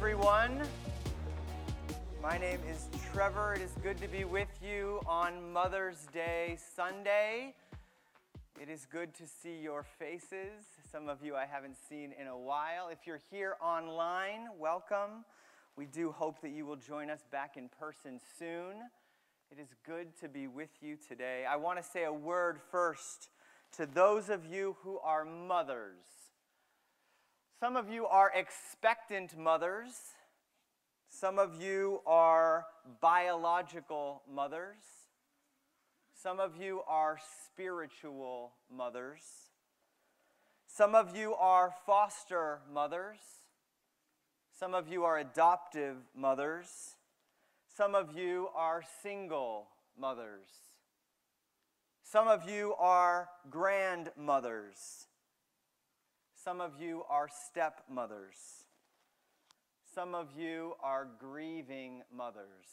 everyone. My name is Trevor. It is good to be with you on Mother's Day Sunday. It is good to see your faces. Some of you I haven't seen in a while. If you're here online, welcome. We do hope that you will join us back in person soon. It is good to be with you today. I want to say a word first to those of you who are mothers. Some of you are expectant mothers. Some of you are biological mothers. Some of you are spiritual mothers. Some of you are foster mothers. Some of you are adoptive mothers. Some of you are single mothers. Some of you are grandmothers. Some of you are stepmothers. Some of you are grieving mothers.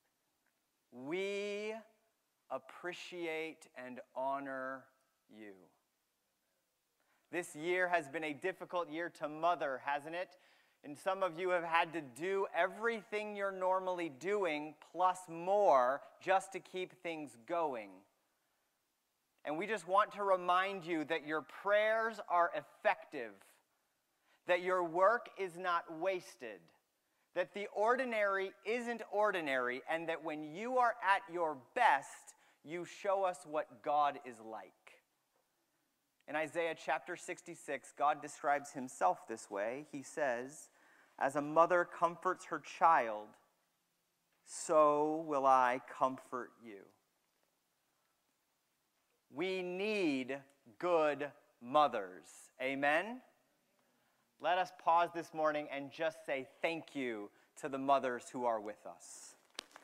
We appreciate and honor you. This year has been a difficult year to mother, hasn't it? And some of you have had to do everything you're normally doing, plus more, just to keep things going. And we just want to remind you that your prayers are effective, that your work is not wasted, that the ordinary isn't ordinary, and that when you are at your best, you show us what God is like. In Isaiah chapter 66, God describes himself this way. He says, "As a mother comforts her child, so will I comfort you." We need good mothers. Amen? Let us pause this morning and just say thank you to the mothers who are with us.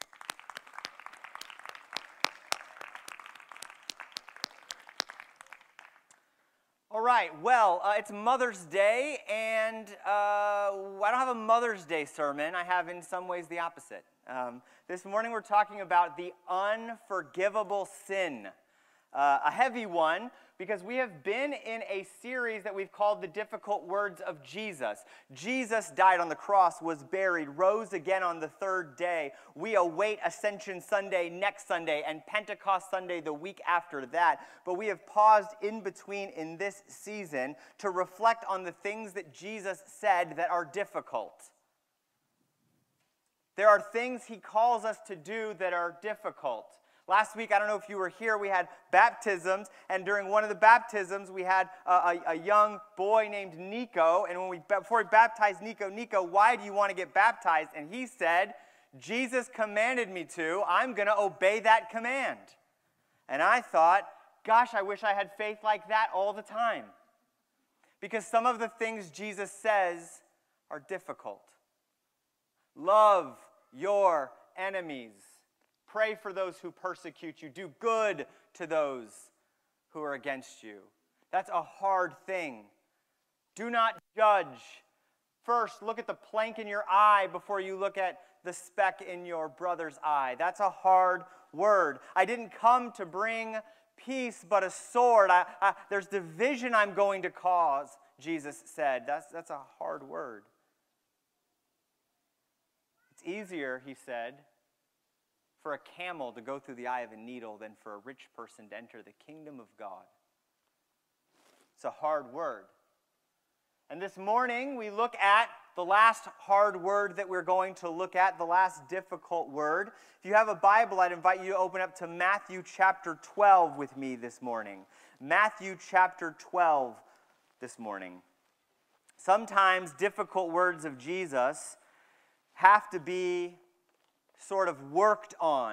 All right, well, it's Mother's Day, and I don't have a Mother's Day sermon. I have, in some ways, the opposite. This morning we're talking about the unforgivable sin. A heavy one, because we have been in a series that we've called The Difficult Words of Jesus. Jesus died on the cross, was buried, rose again on the third day. We await Ascension Sunday next Sunday and Pentecost Sunday the week after that. But we have paused in between in this season to reflect on the things that Jesus said that are difficult. There are things he calls us to do that are difficult. Last week, I don't know if you were here, we had baptisms, and during one of the baptisms, we had a young boy named Nico, and before we baptized Nico, why do you want to get baptized? And he said, Jesus commanded me to, I'm going to obey that command. And I thought, gosh, I wish I had faith like that all the time. Because some of the things Jesus says are difficult. Love your enemies. Pray for those who persecute you. Do good to those who are against you. That's a hard thing. Do not judge. First, look at the plank in your eye before you look at the speck in your brother's eye. That's a hard word. I didn't come to bring peace, but a sword. There's division I'm going to cause, Jesus said. That's a hard word. It's easier, he said, for a camel to go through the eye of a needle than for a rich person to enter the kingdom of God. It's a hard word. And this morning, we look at the last hard word that we're going to look at, the last difficult word. If you have a Bible, I'd invite you to open up to Matthew chapter 12 with me this morning. Matthew chapter 12 this morning. Sometimes difficult words of Jesus have to be sort of worked on.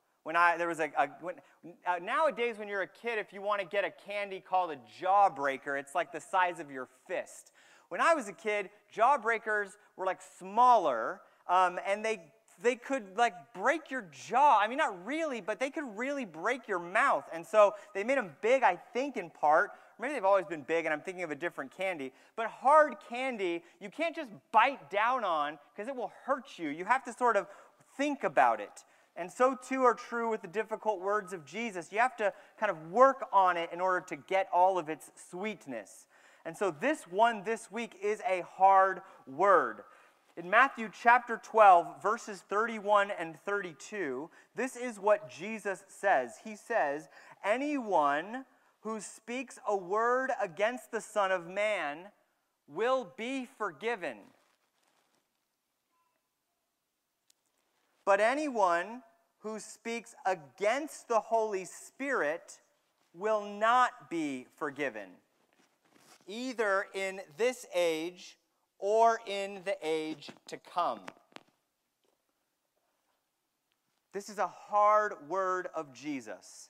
Nowadays when you're a kid, if you want to get a candy called a Jawbreaker, it's like the size of your fist. When I was a kid, Jawbreakers were like smaller, and they could like break your jaw. I mean, not really, but they could really break your mouth. And so they made them big, I think, in part. Maybe they've always been big, and I'm thinking of a different candy. But hard candy, you can't just bite down on because it will hurt you. You have to sort of think about it. And so too are true with the difficult words of Jesus. You have to kind of work on it in order to get all of its sweetness. And so this one this week is a hard word. In Matthew chapter 12, verses 31 and 32, this is what Jesus says. He says, anyone who speaks a word against the Son of Man will be forgiven. But anyone who speaks against the Holy Spirit will not be forgiven, either in this age or in the age to come. This is a hard word of Jesus.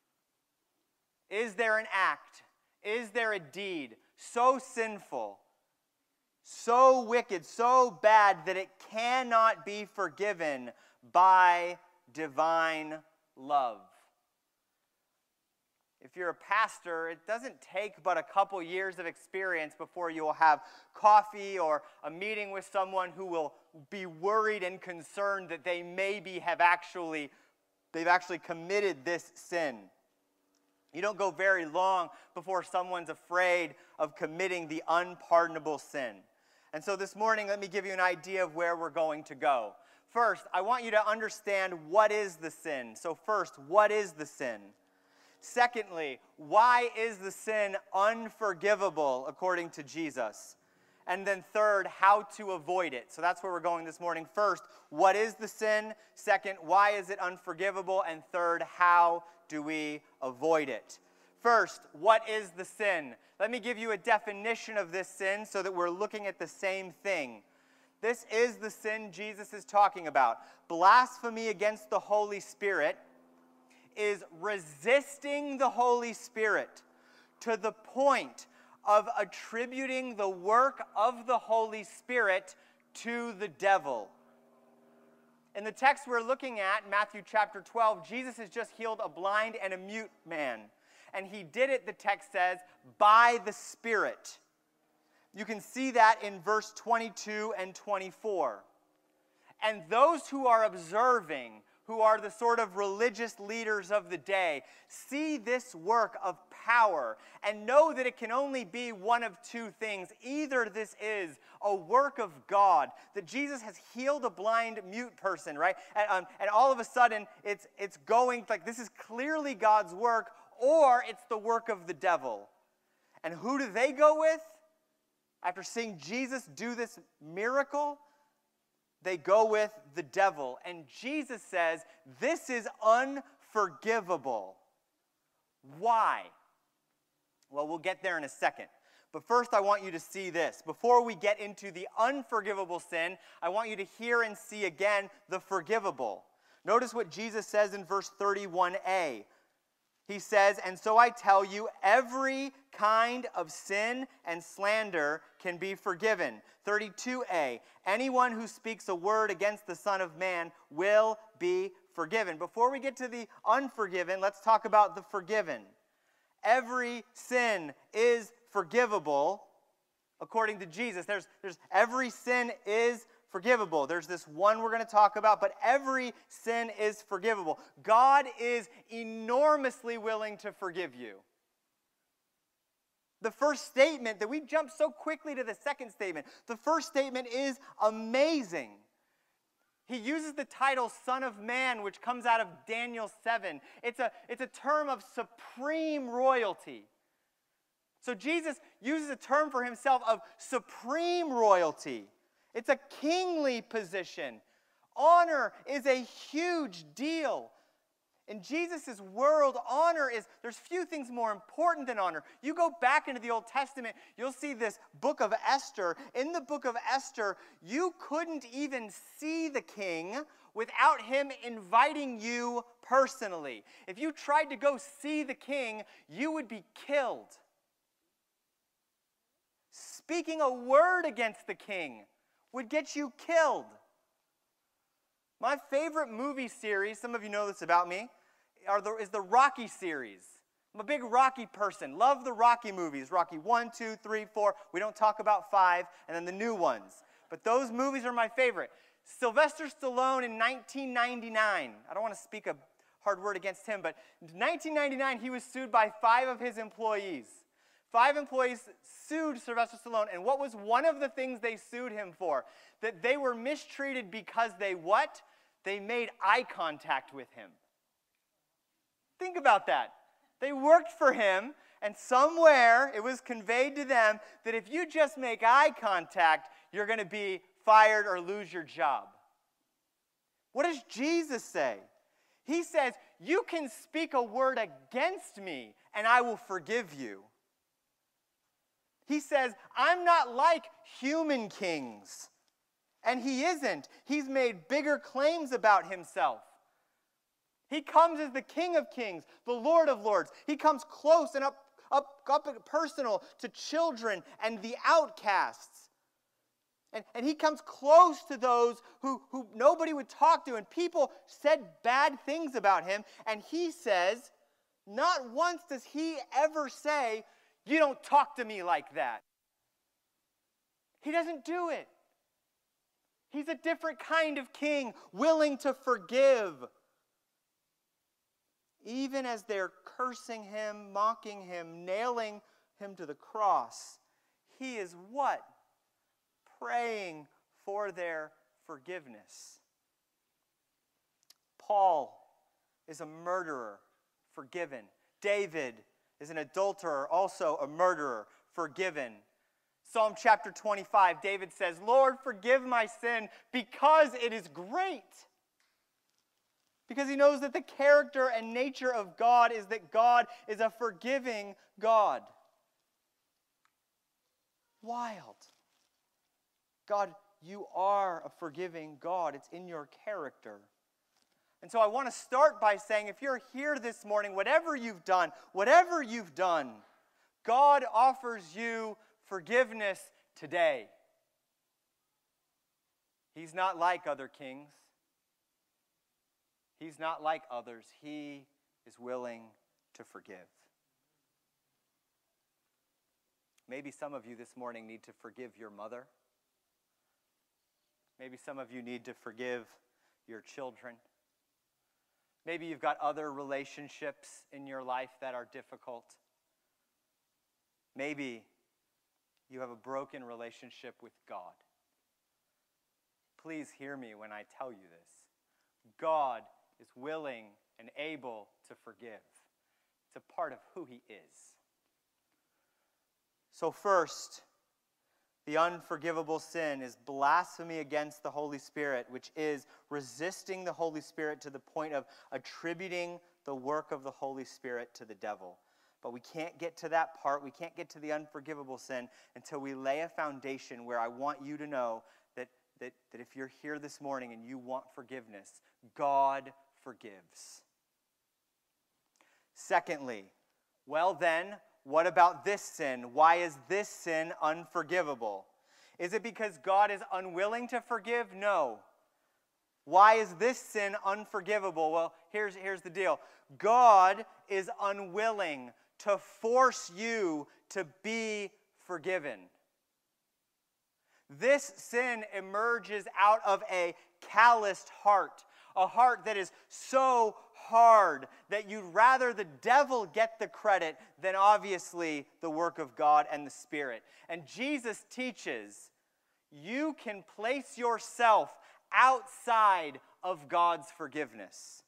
Is there an act? Is there a deed so sinful, so wicked, so bad that it cannot be forgiven by divine love? If you're a pastor, it doesn't take but a couple years of experience before you will have coffee or a meeting with someone who will be worried and concerned that they maybe they've actually committed this sin. You don't go very long before someone's afraid of committing the unpardonable sin. And so this morning, let me give you an idea of where we're going to go. First, I want you to understand what is the sin. So first, what is the sin? Secondly, why is the sin unforgivable according to Jesus? And then third, how to avoid it. So that's where we're going this morning. First, what is the sin? Second, why is it unforgivable? And third, how do we avoid it? First, what is the sin? Let me give you a definition of this sin so that we're looking at the same thing. This is the sin Jesus is talking about. Blasphemy against the Holy Spirit is resisting the Holy Spirit to the point of attributing the work of the Holy Spirit to the devil. In the text we're looking at, Matthew chapter 12, Jesus has just healed a blind and a mute man. And he did it, the text says, by the Spirit. You can see that in verse 22 and 24. And those who are observing, who are the sort of religious leaders of the day, see this work of power and know that it can only be one of two things. Either this is a work of God, that Jesus has healed a blind, mute person, right? And all of a sudden, it's going, like this is clearly God's work, or it's the work of the devil. And who do they go with? After seeing Jesus do this miracle, they go with the devil. And Jesus says, this is unforgivable. Why? Well, we'll get there in a second. But first, I want you to see this. Before we get into the unforgivable sin, I want you to hear and see again the forgivable. Notice what Jesus says in verse 31a. He says, and so I tell you, every kind of sin and slander can be forgiven. 32a, anyone who speaks a word against the Son of Man will be forgiven. Before we get to the unforgiven, let's talk about the forgiven. Every sin is forgivable according to Jesus. There's every sin is forgivable. There's this one we're going to talk about, but every sin is forgivable. God is enormously willing to forgive you. The first statement, that we jump so quickly to the second statement, the first statement is amazing. He uses the title Son of Man, which comes out of Daniel 7. It's a term of supreme royalty. So Jesus uses a term for himself of supreme royalty. It's a kingly position. Honor is a huge deal. In Jesus' world, honor is, there's few things more important than honor. You go back into the Old Testament, you'll see this book of Esther. In the book of Esther, you couldn't even see the king without him inviting you personally. If you tried to go see the king, you would be killed. Speaking a word against the king would get you killed. My favorite movie series, some of you know this about me, is the Rocky series. I'm a big Rocky person. Love the Rocky movies. Rocky 1, 2, 3, 4. We don't talk about 5, and then the new ones. But those movies are my favorite. Sylvester Stallone in 1999. I don't want to speak a hard word against him, but in 1999 he was sued by 5 of his employees 5 employees sued Sylvester Stallone, and what was one of the things they sued him for? That they were mistreated because they what? They made eye contact with him. Think about that. They worked for him, and somewhere it was conveyed to them that if you just make eye contact, you're going to be fired or lose your job. What does Jesus say? He says, you can speak a word against me, and I will forgive you. He says, I'm not like human kings. And he isn't. He's made bigger claims about himself. He comes as the King of Kings, the Lord of Lords. He comes close and up personal to children and the outcasts. And he comes close to those who nobody would talk to. And people said bad things about him. And he says, not once does he ever say, you don't talk to me like that. He doesn't do it. He's a different kind of king, willing to forgive. Even as they're cursing him, mocking him, nailing him to the cross, he is what? Praying for their forgiveness. Paul is a murderer, forgiven. David is an adulterer, also a murderer, forgiven. Psalm chapter 25, David says, Lord, forgive my sin because it is great. Because he knows that the character and nature of God is that God is a forgiving God. Wild. God, you are a forgiving God. It's in your character. And so I want to start by saying, if you're here this morning, whatever you've done, God offers you forgiveness today. He's not like other kings. He's not like others. He is willing to forgive. Maybe some of you this morning need to forgive your mother. Maybe some of you need to forgive your children. Maybe you've got other relationships in your life that are difficult. Maybe you have a broken relationship with God. Please hear me when I tell you this. God is willing and able to forgive. It's a part of who he is. So first, the unforgivable sin is blasphemy against the Holy Spirit, which is resisting the Holy Spirit to the point of attributing the work of the Holy Spirit to the devil. But we can't get to that part. We can't get to the unforgivable sin until we lay a foundation where I want you to know that if you're here this morning and you want forgiveness, God forgives. Secondly, well then, what about this sin? Why is this sin unforgivable? Is it because God is unwilling to forgive? No. Why is this sin unforgivable? Well, here's the deal. God is unwilling to force you to be forgiven. This sin emerges out of a calloused heart, a heart that is so hard that you'd rather the devil get the credit than obviously the work of God and the Spirit. And Jesus teaches you can place yourself outside of God's forgiveness.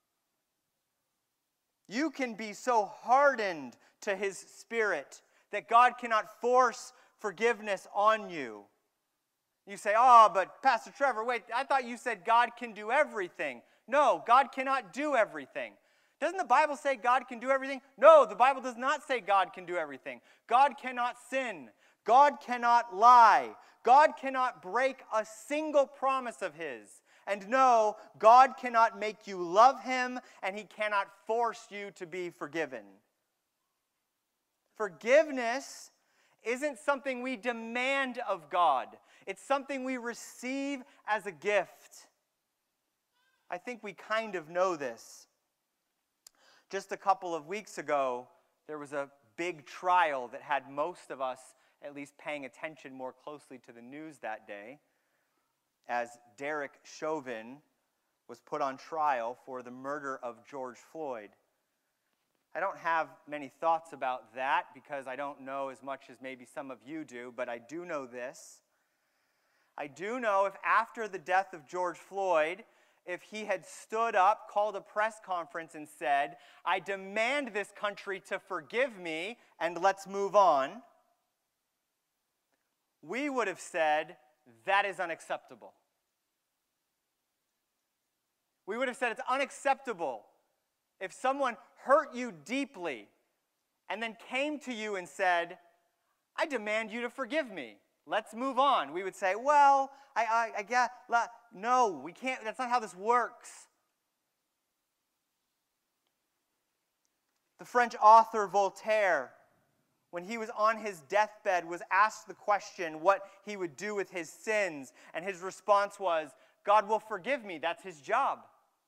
You can be so hardened to his Spirit that God cannot force forgiveness on you. You say, but Pastor Trevor, wait, I thought you said God can do everything. No, God cannot do everything. Doesn't the Bible say God can do everything? No, the Bible does not say God can do everything. God cannot sin. God cannot lie. God cannot break a single promise of his. And no, God cannot make you love him, and he cannot force you to be forgiven. Forgiveness isn't something we demand of God. It's something we receive as a gift. I think we kind of know this. Just a couple of weeks ago, there was a big trial that had most of us at least paying attention more closely to the news that day, as Derek Chauvin was put on trial for the murder of George Floyd. I don't have many thoughts about that because I don't know as much as maybe some of you do, but I do know this. I do know if after the death of George Floyd, if he had stood up, called a press conference and said, I demand this country to forgive me and let's move on, we would have said, that is unacceptable. We would have said it's unacceptable if someone hurt you deeply and then came to you and said, I demand you to forgive me. Let's move on. We would say, well, I guess, no, we can't. That's not how this works. The French author Voltaire, when he was on his deathbed, was asked the question what he would do with his sins, and his response was, God will forgive me. That's his job.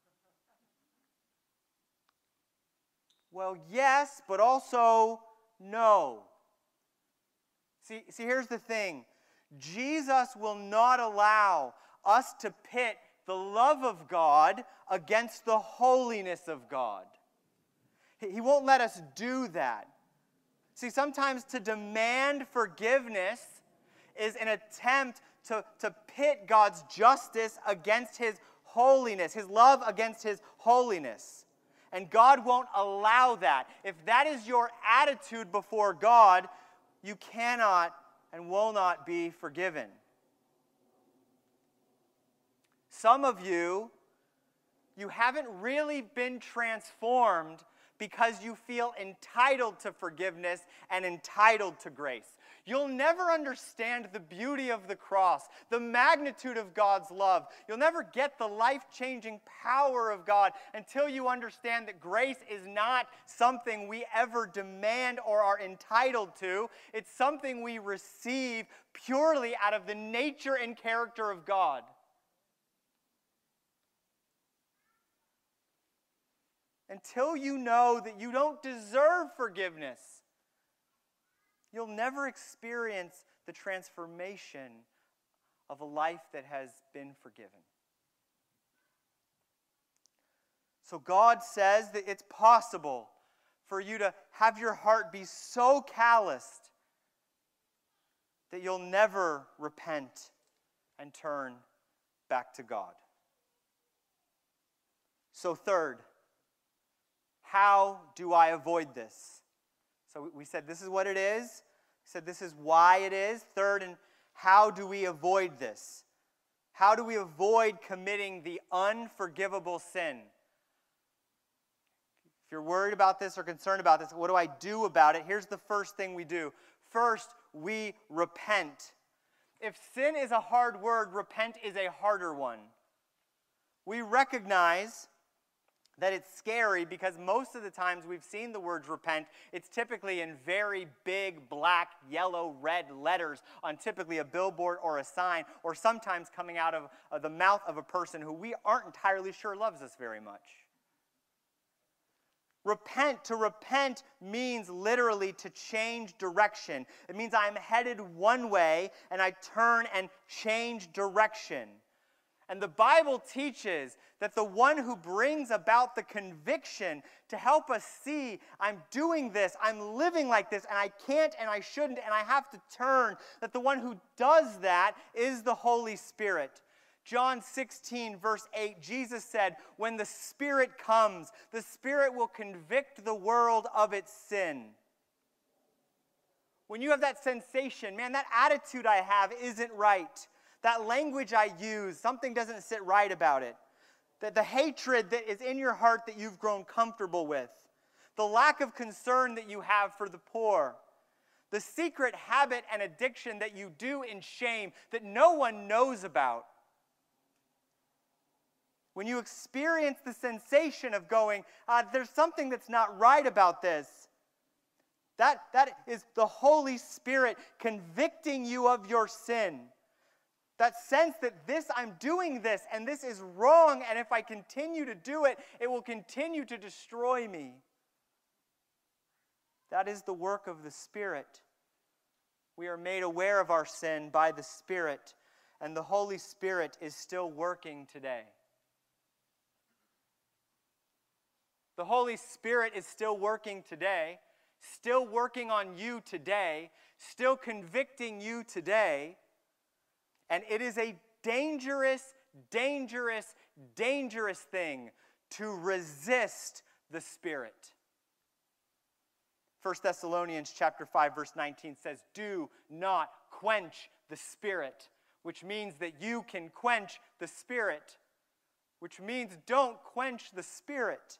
Well, yes, but also no. See, here's the thing. Jesus will not allow us to pit the love of God against the holiness of God. He won't let us do that. See, sometimes to demand forgiveness is an attempt to pit God's justice against His holiness, His love against His holiness. And God won't allow that. If that is your attitude before God, you cannot and will not be forgiven. Some of you haven't really been transformed because you feel entitled to forgiveness and entitled to grace. You'll never understand the beauty of the cross, the magnitude of God's love. You'll never get the life-changing power of God until you understand that grace is not something we ever demand or are entitled to. It's something we receive purely out of the nature and character of God. Until you know that you don't deserve forgiveness, you'll never experience the transformation of a life that has been forgiven. So God says that it's possible for you to have your heart be so calloused that you'll never repent and turn back to God. So third, how do I avoid this? So we said this is what it is. We said this is why it is. Third, and how do we avoid this? How do we avoid committing the unforgivable sin? If you're worried about this or concerned about this, what do I do about it? Here's the first thing we do. First, we repent. If sin is a hard word, repent is a harder one. We recognize that it's scary because most of the times we've seen the words repent, it's typically in very big black, yellow, red letters on typically a billboard or a sign, or sometimes coming out of the mouth of a person who we aren't entirely sure loves us very much. To repent means literally to change direction. It means I'm headed one way and I turn and change direction. And the Bible teaches that the one who brings about the conviction to help us see, I'm doing this, I'm living like this, and I can't and I shouldn't, and I have to turn, that the one who does that is the Holy Spirit. John 16, verse 8, Jesus said, when the Spirit comes, the Spirit will convict the world of its sin. When you have that sensation, man, that attitude I have isn't right. That language I use, something doesn't sit right about it. That the hatred that is in your heart that you've grown comfortable with. The lack of concern that you have for the poor. The secret habit and addiction that you do in shame that no one knows about. When you experience the sensation of going, there's something that's not right about this. That is the Holy Spirit convicting you of your sin. That sense that I'm doing this, and this is wrong, and if I continue to do it, it will continue to destroy me. That is the work of the Spirit. We are made aware of our sin by the Spirit, and the Holy Spirit is still working today. The Holy Spirit is still working today, still working on you today, still convicting you today. And it is a dangerous, dangerous, dangerous thing to resist the Spirit. 1 Thessalonians chapter 5, verse 19 says, "Do not quench the Spirit," which means that you can quench the Spirit, which means don't quench the Spirit.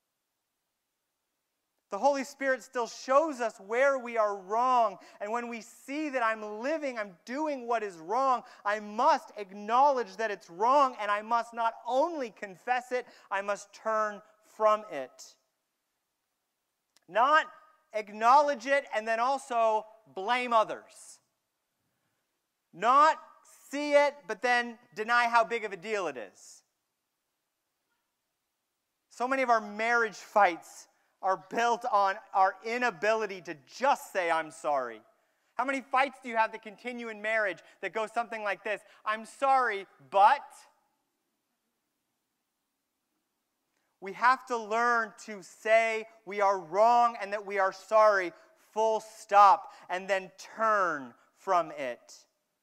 The Holy Spirit still shows us where we are wrong. And when we see that I'm doing what is wrong, I must acknowledge that it's wrong, and I must not only confess it, I must turn from it. Not acknowledge it and then also blame others. Not see it, but then deny how big of a deal it is. So many of our marriage fights are built on our inability to just say, "I'm sorry." How many fights do you have that continue in marriage that go something like this? "I'm sorry, but..." We have to learn to say we are wrong and that we are sorry, full stop, and then turn from it.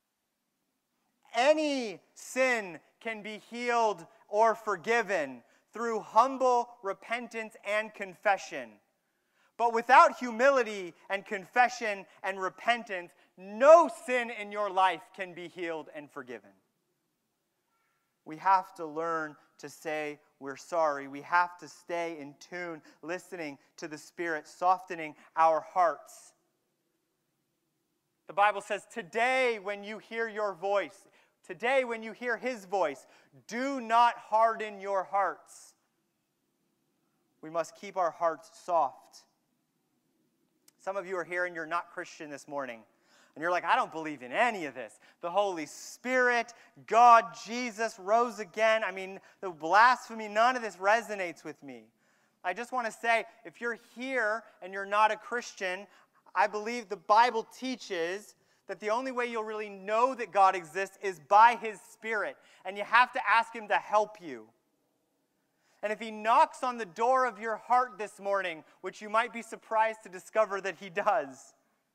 Any sin can be healed or forgiven through humble repentance and confession. But without humility and confession and repentance, no sin in your life can be healed and forgiven. We have to learn to say we're sorry. We have to stay in tune, listening to the Spirit, softening our hearts. The Bible says, today when you hear your voice, today when you hear His voice, do not harden your hearts. We must keep our hearts soft. Some of you are here and you're not Christian this morning. And you're like, "I don't believe in any of this. The Holy Spirit, God, Jesus rose again. I mean, the blasphemy, none of this resonates with me." I just want to say, if you're here and you're not a Christian, I believe the Bible teaches that the only way you'll really know that God exists is by His Spirit. And you have to ask Him to help you. And if He knocks on the door of your heart this morning, which you might be surprised to discover that He does,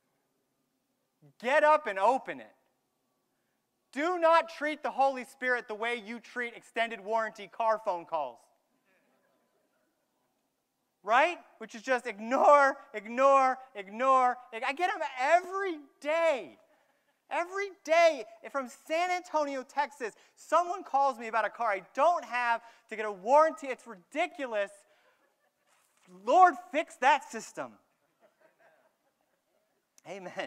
get up and open it. Do not treat the Holy Spirit the way you treat extended warranty car phone calls. Right? Which is just ignore, ignore, ignore. I get them every day. Every day from San Antonio, Texas, someone calls me about a car I don't have to get a warranty. It's ridiculous. Lord, fix that system. Amen.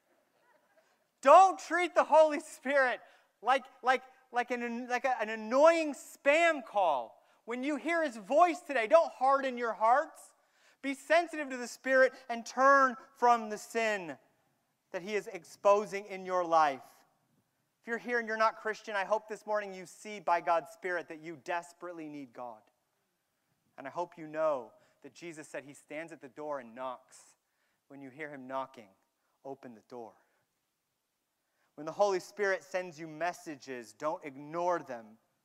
Don't treat the Holy Spirit like an annoying spam call. When you hear His voice today, don't harden your hearts. Be sensitive to the Spirit and turn from the sin that He is exposing in your life. If you're here and you're not Christian, I hope this morning you see by God's Spirit that you desperately need God. And I hope you know that Jesus said He stands at the door and knocks. When you hear Him knocking, open the door. When the Holy Spirit sends you messages, don't ignore them.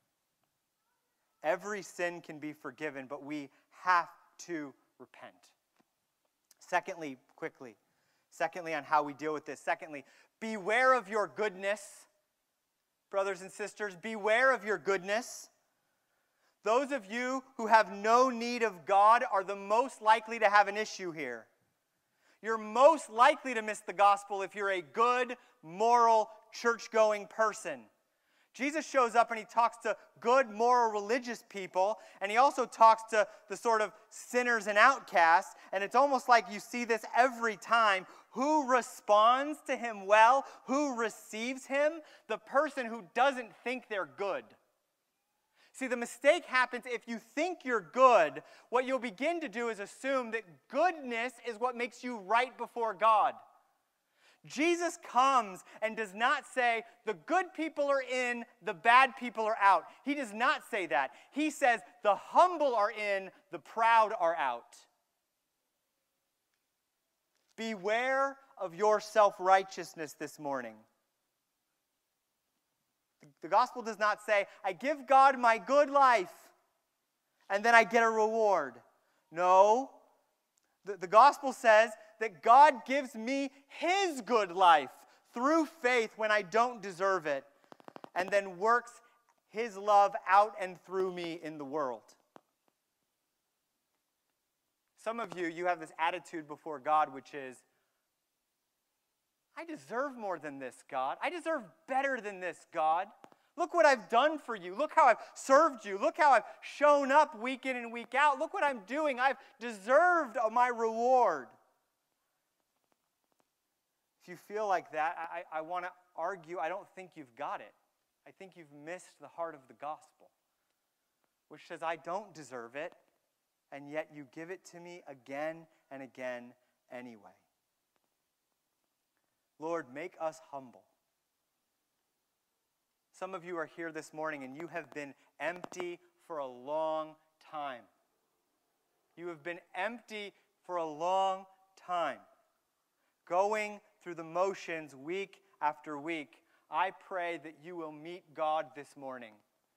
Every sin can be forgiven, but we have to repent. Secondly, on how we deal with this. Secondly, beware of your goodness. Brothers and sisters, beware of your goodness. Those of you who have no need of God are the most likely to have an issue here. You're most likely to miss the gospel if you're a good, moral, church-going person. Jesus shows up and He talks to good, moral, religious people, and He also talks to the sort of sinners and outcasts, and it's almost like you see this every time. Who responds to Him well? Who receives Him? The person who doesn't think they're good. See, the mistake happens if you think you're good. What you'll begin to do is assume that goodness is what makes you right before God. Jesus comes and does not say, the good people are in, the bad people are out. He does not say that. He says, the humble are in, the proud are out. Beware of your self-righteousness this morning. The gospel does not say, I give God my good life, and then I get a reward. No. The gospel says that God gives me his good life through faith when I don't deserve it, and then works his love out and through me in the world. Some of you have this attitude before God, which is, I deserve more than this, God. I deserve better than this, God. Look what I've done for you. Look how I've served you. Look how I've shown up week in and week out. Look what I'm doing. I've deserved my reward. If you feel like that, I want to argue, I don't think you've got it. I think you've missed the heart of the gospel, which says, I don't deserve it, and yet you give it to me again and again anyway. Lord, make us humble. Some of you are here this morning and you have been empty for a long time. You have been empty for a long time. Going through the motions week after week. I pray that you will meet God this morning.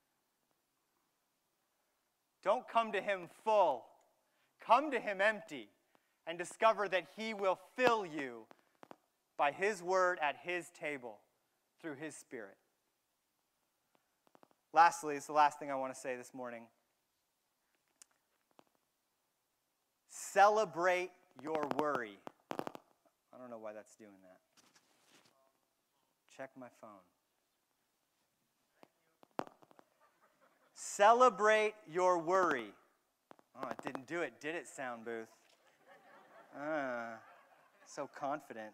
Don't come to him full. Come to him empty and discover that he will fill you by his word at his table through his Spirit. Lastly, it's the last thing I want to say this morning. Celebrate your worry. I don't know why that's doing that. Check my phone. Celebrate your worry. Oh, it didn't do it, did it, sound booth? So confident.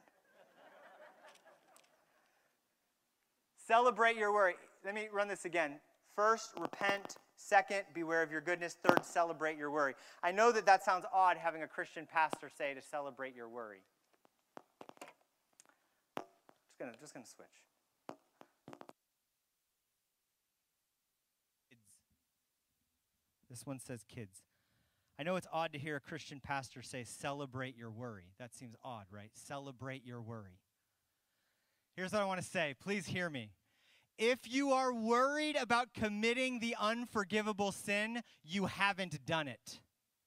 Celebrate your worry. Let me run this again. First, repent. Second, beware of your goodness. Third, celebrate your worry. I know that sounds odd having a Christian pastor say to celebrate your worry. Just gonna switch. Kids. This one says kids. I know it's odd to hear a Christian pastor say celebrate your worry. That seems odd, right? Celebrate your worry. Here's what I want to say. Please hear me. If you are worried about committing the unforgivable sin, you haven't done it.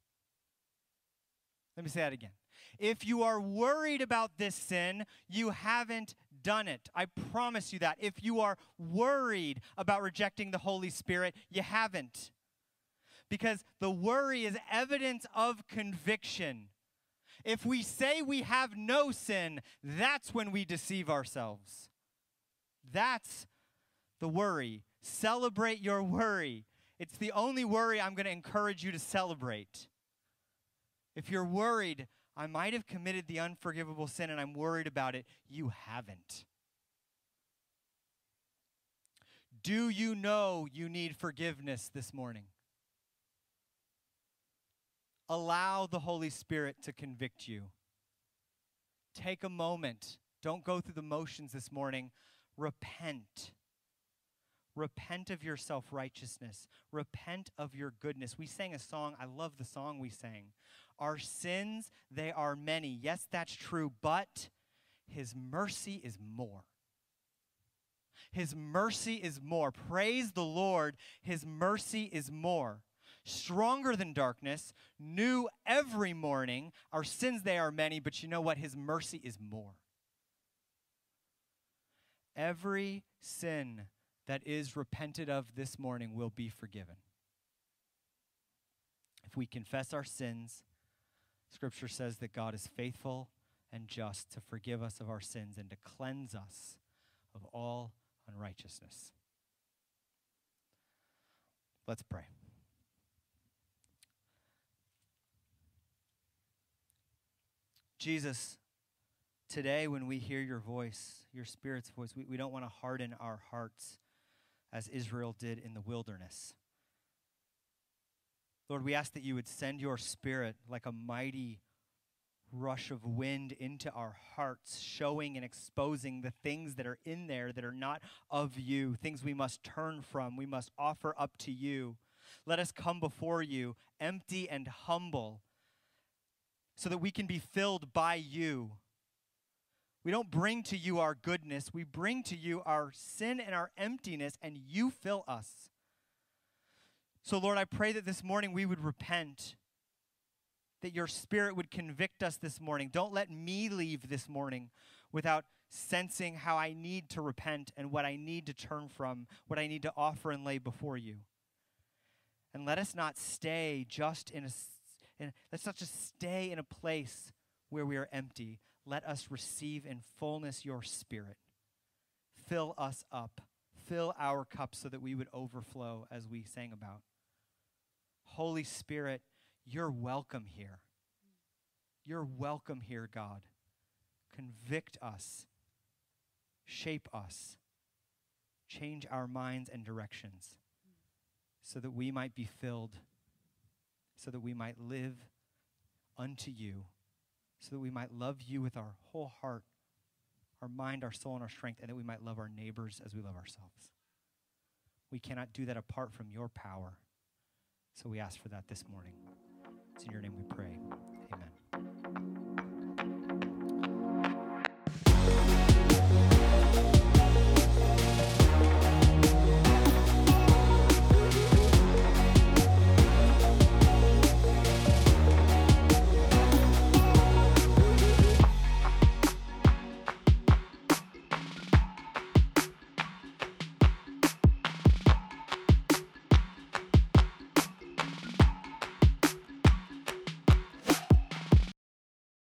Let me say that again. If you are worried about this sin, you haven't done it. I promise you that. If you are worried about rejecting the Holy Spirit, you haven't. Because the worry is evidence of conviction. If we say we have no sin, that's when we deceive ourselves. That's the worry. Celebrate your worry. It's the only worry I'm going to encourage you to celebrate. If you're worried, I might have committed the unforgivable sin and I'm worried about it, you haven't. Do you know you need forgiveness this morning? Allow the Holy Spirit to convict you. Take a moment. Don't go through the motions this morning. Repent. Repent of your self-righteousness. Repent of your goodness. We sang a song. I love the song we sang. Our sins, they are many. Yes, that's true, but his mercy is more. His mercy is more. Praise the Lord. His mercy is more. Stronger than darkness, new every morning. Our sins, they are many, but you know what? His mercy is more. Every sin that is repented of this morning will be forgiven. If we confess our sins, Scripture says that God is faithful and just to forgive us of our sins and to cleanse us of all unrighteousness. Let's pray. Jesus, today when we hear your voice, your Spirit's voice, we don't want to harden our hearts as Israel did in the wilderness. Lord, we ask that you would send your Spirit like a mighty rush of wind into our hearts, showing and exposing the things that are in there that are not of you, things we must turn from, we must offer up to you. Let us come before you empty and humble so that we can be filled by you. We don't bring to you our goodness. We bring to you our sin and our emptiness, and you fill us. So, Lord, I pray that this morning we would repent. that your Spirit would convict us this morning. Don't let me leave this morning without sensing how I need to repent and what I need to turn from, what I need to offer and lay before you. And let us not stay just let's not just stay in a place where we are empty. Let us receive in fullness your Spirit. Fill us up. Fill our cups so that we would overflow, as we sang about. Holy Spirit, you're welcome here. You're welcome here, God. Convict us. Shape us. Change our minds and directions so that we might be filled, so that we might live unto you, so that we might love you with our whole heart, our mind, our soul, and our strength, and that we might love our neighbors as we love ourselves. We cannot do that apart from your power. So we ask for that this morning. It's in your name we pray. Amen.